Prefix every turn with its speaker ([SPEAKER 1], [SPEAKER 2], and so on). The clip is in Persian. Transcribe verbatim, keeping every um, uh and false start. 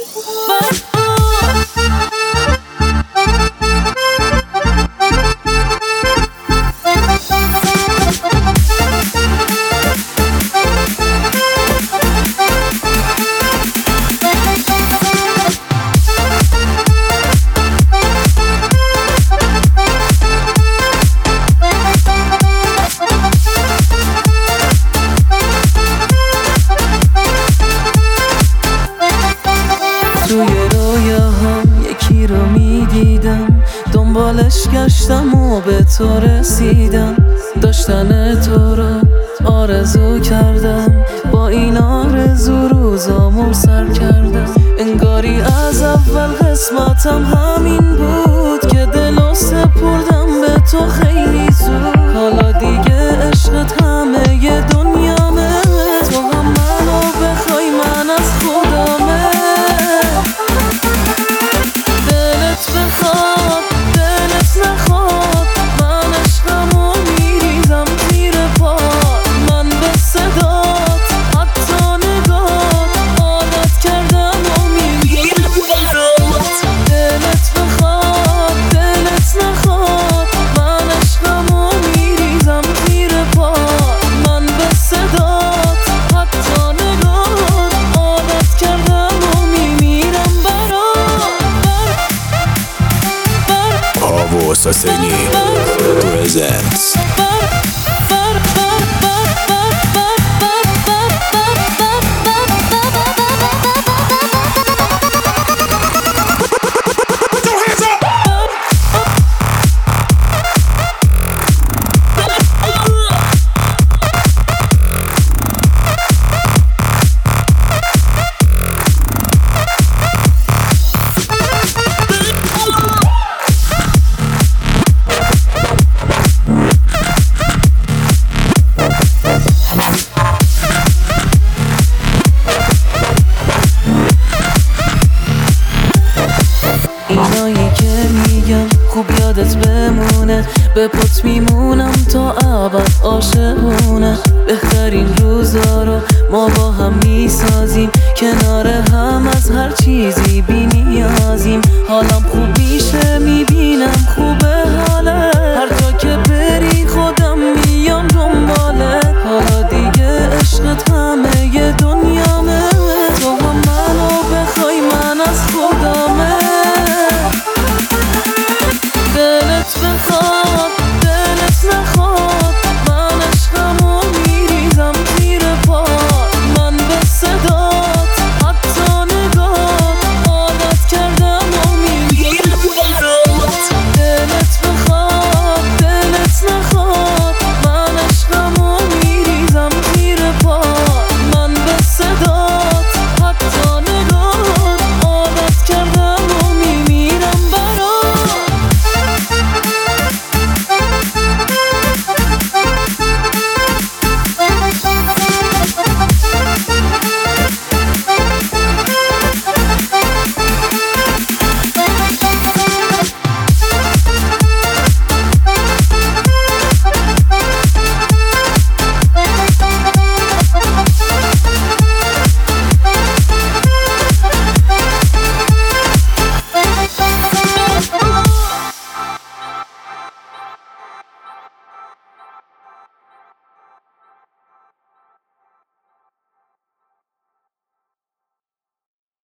[SPEAKER 1] توی رویاهام یکی رو میدیدم، دنبالش گشتم و به تو رسیدم. داشتن تو رو آرزو کردم، با این آرزو روزامو سر کردم. انگاری از اول قسمتم همین بود که دلو سپردم به تو خیلی زود. حالا دیگه عشقت همه ی دنیامه، تو هم منو بخوای من از خودمه. دلت بخواد دلت نخواد، من عشقمو میریزم زیر پات. من به صدات حتی نگات عادت کردم و میمیرم برات. دلت بخواد دلت نخواد، من عشقمو میریزم زیر پات. من به صدات حتی نگات عادت کردم و میمیرم برات.
[SPEAKER 2] Pavo Assassini presents
[SPEAKER 1] اینایی که میگم خوب یادت بمونه، به پات میمونم تا ابد عاشقونه. بهترین روزا رو ما با هم میسازیم، کنار هم از هر چیزی بی نیازیم. حالم خوب میشه میبینم خوب